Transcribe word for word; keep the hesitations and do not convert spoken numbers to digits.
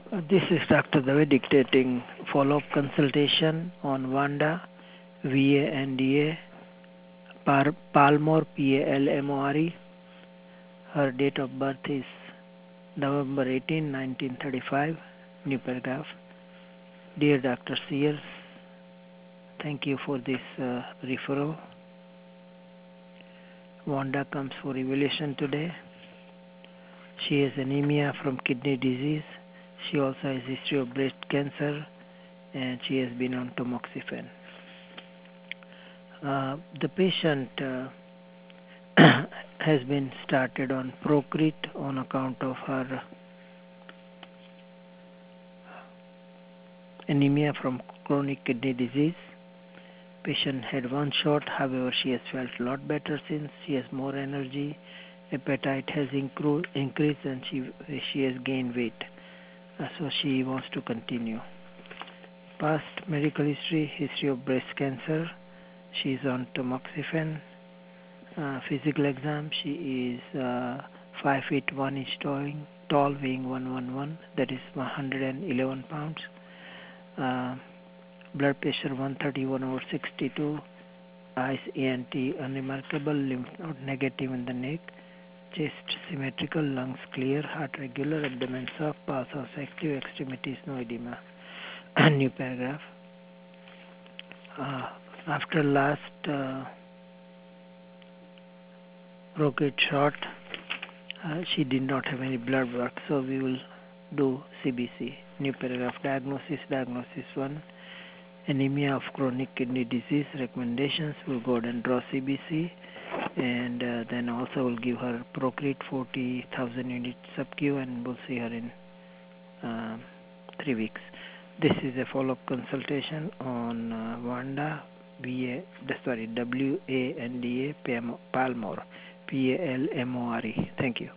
Uh, This is Doctor Dave dictating follow-up consultation on Wanda, V A N D A, Par- Palmore, P A L M O R E. Her date of birth is November eighteenth, nineteen thirty-five. New paragraph. Dear Doctor Sears, thank you for this uh, referral. Wanda comes for evaluation today. She has anemia from kidney disease. She also has history of breast cancer, and she has been on tamoxifen. Uh, the patient uh, has been started on Procrit on account of her anemia from chronic kidney disease. Patient had one shot, however she has felt a lot better since. She has more energy, appetite has incru- increased, and she she has gained weight. Uh, so she wants to continue. Past medical history, history of breast cancer. She is on tamoxifen. Uh, physical exam, she is uh, five feet one inch tall, tall, weighing one hundred eleven, that is one hundred eleven pounds. Uh, blood pressure one thirty-one over sixty-two. Eyes A N T unremarkable, lymph node negative in the neck. Chest symmetrical, lungs clear, heart regular, abdomen soft, pulse was active, extremities no edema. New paragraph. Uh, after last uh, rocket shot, uh, she did not have any blood work, so we will do C B C. New paragraph. Diagnosis, diagnosis one. Anemia of chronic kidney disease. Recommendations, we'll go ahead and draw C B C, and uh, then also we'll give her Procrit forty thousand units sub-Q, and we'll see her in uh, three weeks. This is a follow-up consultation on uh, Wanda, V A, sorry, W A N D A Palmore, P A L M O R E. Thank you.